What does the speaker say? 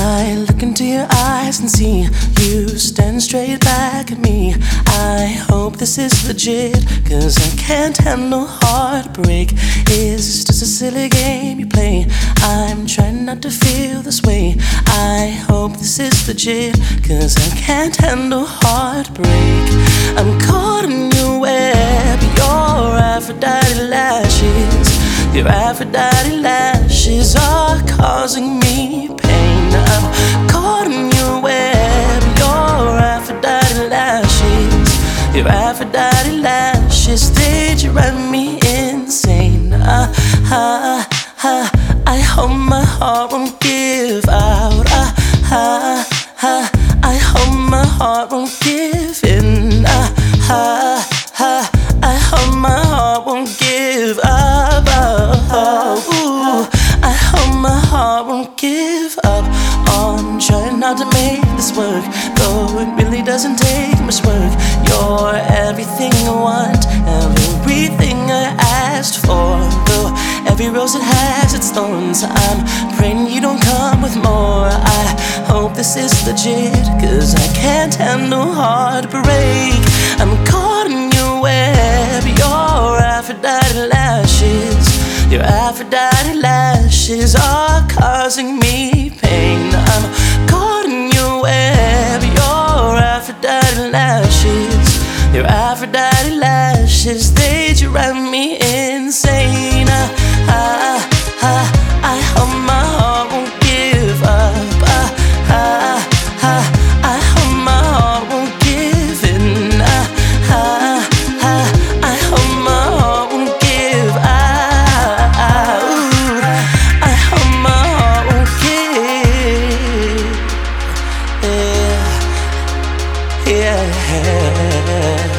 I look into your eyes and see you stand straight back at me. I hope this is legit, 'cause I can't handle heartbreak. It's just a silly game you play. I'm trying not to feel this way. I hope this is legit, 'cause I can't handle heartbreak. I'm caught in your web, your Aphrodite lashes. Your Aphrodite lashes are causing me pain. I'm caught in your web, your Aphrodite lashes. Your Aphrodite lashes, they drive me insane. I hope my heart won't give out. I hope my heart won't give in. I hope my heart won't give up. I hope my heart won't give up on trying not to make this work, though it really doesn't take much work. You're everything I want, everything I asked for, though every rose that has its thorns. I'm praying you don't come with more. I hope this is legit, 'cause I can't handle heartbreak. I'm caught in your web, your Aphrodite lashes. Your Aphrodite lashes are causing me pain. I'm caught in your web, your Aphrodite lashes. Your Aphrodite lashes, they drive me insane. I hope my heart won't give up. I hope my heart won't give in. I hope my heart won't give out. I hope my heart won't give. Yeah.